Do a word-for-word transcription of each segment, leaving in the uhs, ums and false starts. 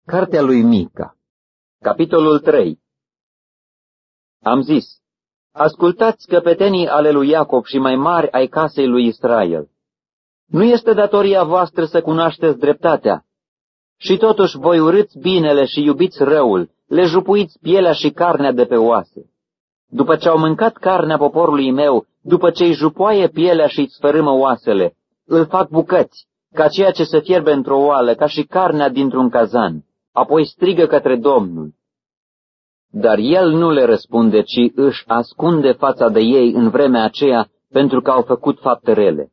Cartea lui Mica, capitolul trei. Am zis, ascultați căpetenii ale lui Iacob și mai mari ai casei lui Israel. Nu este datoria voastră să cunoașteți dreptatea? Și totuși voi urâți binele și iubiți răul, le jupuiți pielea și carnea de pe oase. După ce au mâncat carnea poporului meu, după ce îi jupoaie pielea și îi sfărâmă oasele, îl fac bucăți, ca ceea ce se fierbe într-o oală, ca și carnea dintr-un cazan. Apoi strigă către Domnul. Dar el nu le răspunde, ci își ascunde fața de ei în vremea aceea, pentru că au făcut fapte rele.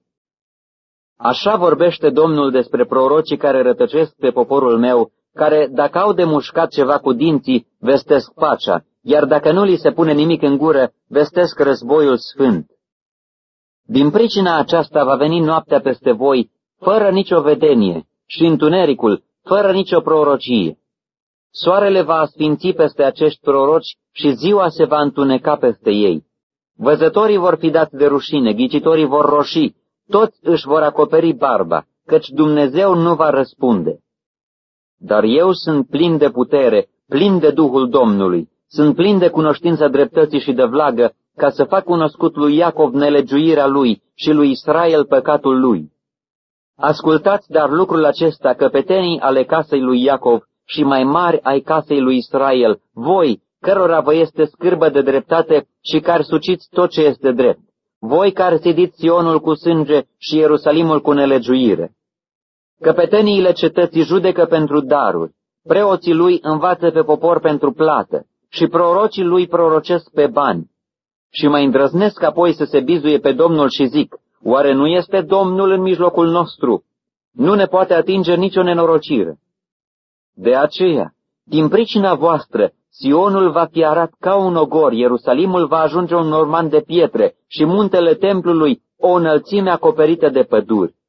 Așa vorbește Domnul despre prorocii care rătăcesc pe poporul meu, care, dacă au de mușcat ceva cu dinții, vestesc pacea, iar dacă nu li se pune nimic în gură, vestesc războiul sfânt. Din pricina aceasta va veni noaptea peste voi, fără nicio vedenie, și întunericul, fără nicio prorocie. Soarele va asfinți peste acești proroci și ziua se va întuneca peste ei. Văzătorii vor fi dați de rușine, ghicitorii vor roși, toți își vor acoperi barba, căci Dumnezeu nu va răspunde. Dar eu sunt plin de putere, plin de Duhul Domnului, sunt plin de cunoștința dreptății și de vlagă, ca să fac cunoscut lui Iacov nelegiuirea lui și lui Israel păcatul lui. Ascultați dar lucrul acesta, căpetenii ale casei lui Iacov și mai mari ai casei lui Israel, voi, cărora vă este scârbă de dreptate și care suciți tot ce este drept, voi care zidiți Sionul cu sânge și Ierusalimul cu nelegiuire. Căpeteniile cetății judecă pentru daruri, preoții lui învață pe popor pentru plată și prorocii lui prorocesc pe bani. Și mai îndrăznesc apoi să se bizuie pe Domnul și zic, oare nu este Domnul în mijlocul nostru? Nu ne poate atinge nicio nenorocire. De aceea, din pricina voastră, Sionul va fi arat ca un ogor, Ierusalimul va ajunge un norman de pietre și muntele templului o înălțime acoperită de păduri.